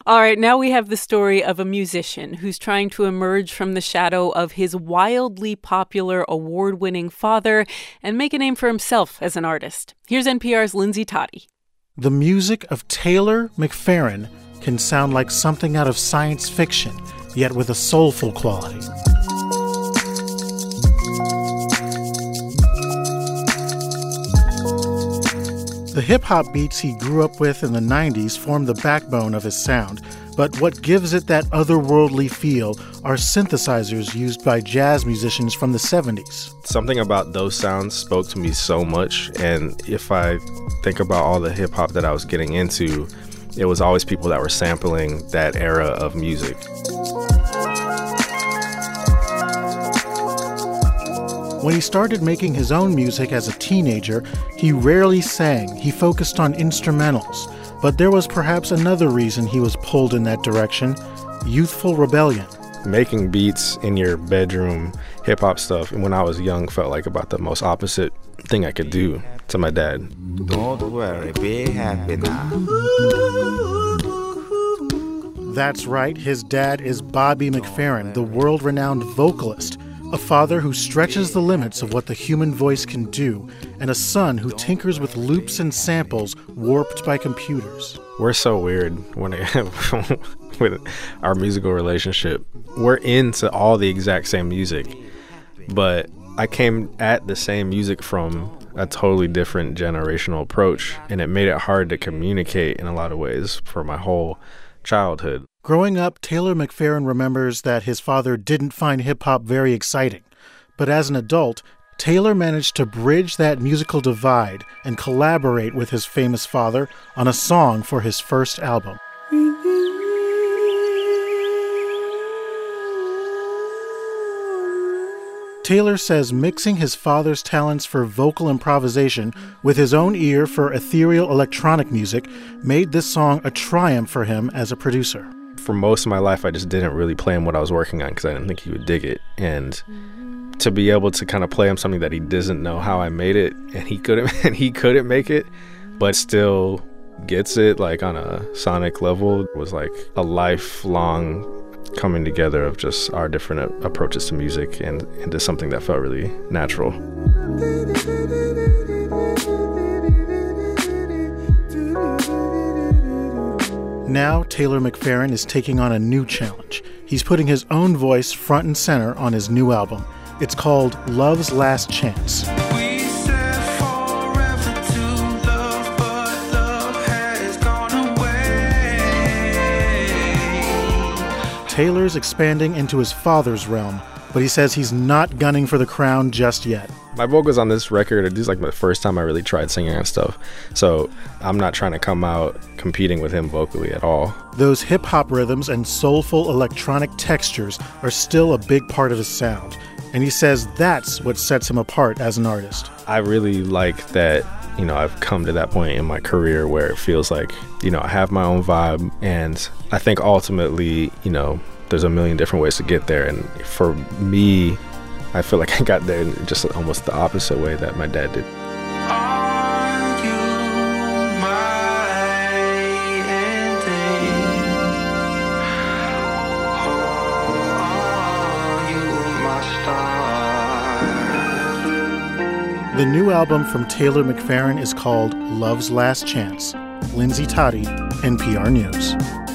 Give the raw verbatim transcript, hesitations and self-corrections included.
All right, now we have the story of a musician who's trying to emerge from the shadow of his wildly popular award-winning father and make a name for himself as an artist. Here's N P R's Lindsay Toddy. The music of Taylor McFerrin can sound like something out of science fiction, yet with a soulful quality. The hip-hop beats he grew up with in the nineties form the backbone of his sound, but what gives it that otherworldly feel are synthesizers used by jazz musicians from the seventies. Something about those sounds spoke to me so much, and if I think about all the hip-hop that I was getting into, it was always people that were sampling that era of music. When he started making his own music as a teenager, he rarely sang. He focused on instrumentals. But there was perhaps another reason he was pulled in that direction: youthful rebellion. Making beats in your bedroom, hip-hop stuff, and when I was young, felt like about the most opposite thing I could do to my dad. Don't worry, be happy now. That's right, his dad is Bobby McFerrin, the world-renowned vocalist, a father who stretches the limits of what the human voice can do, and a son who tinkers with loops and samples warped by computers. We're so weird when it, with our musical relationship. We're into all the exact same music, but I came at the same music from a totally different generational approach, and it made it hard to communicate in a lot of ways for my whole childhood. Growing up, Taylor McFerrin remembers that his father didn't find hip-hop very exciting. But as an adult, Taylor managed to bridge that musical divide and collaborate with his famous father on a song for his first album. Taylor says mixing his father's talents for vocal improvisation with his own ear for ethereal electronic music made this song a triumph for him as a producer. For most of my life, I just didn't really play him what I was working on because I didn't think he would dig it. And to be able to kind of play him something that he doesn't know how I made it, and he couldn't, and he couldn't make it, but still gets it like on a sonic level, was like a lifelong coming together of just our different approaches to music and into something that felt really natural. Now, Taylor McFerrin is taking on a new challenge. He's putting his own voice front and center on his new album. It's called Love's Last Chance. We said forever to love, but love has gone away. Taylor's expanding into his father's realm, but he says he's not gunning for the crown just yet. My vocals on this record, this is like the first time I really tried singing and stuff. So I'm not trying to come out competing with him vocally at all. Those hip-hop rhythms and soulful electronic textures are still a big part of his sound. And he says that's what sets him apart as an artist. I really like that, you know, I've come to that point in my career where it feels like, you know, I have my own vibe. And I think ultimately, you know, there's a million different ways to get there. And for me, I feel like I got there in just almost the opposite way that my dad did. Are you my ending? Oh, are you my star? The new album from Taylor McFerrin is called Love's Last Chance. Lindsay Toddy, N P R News.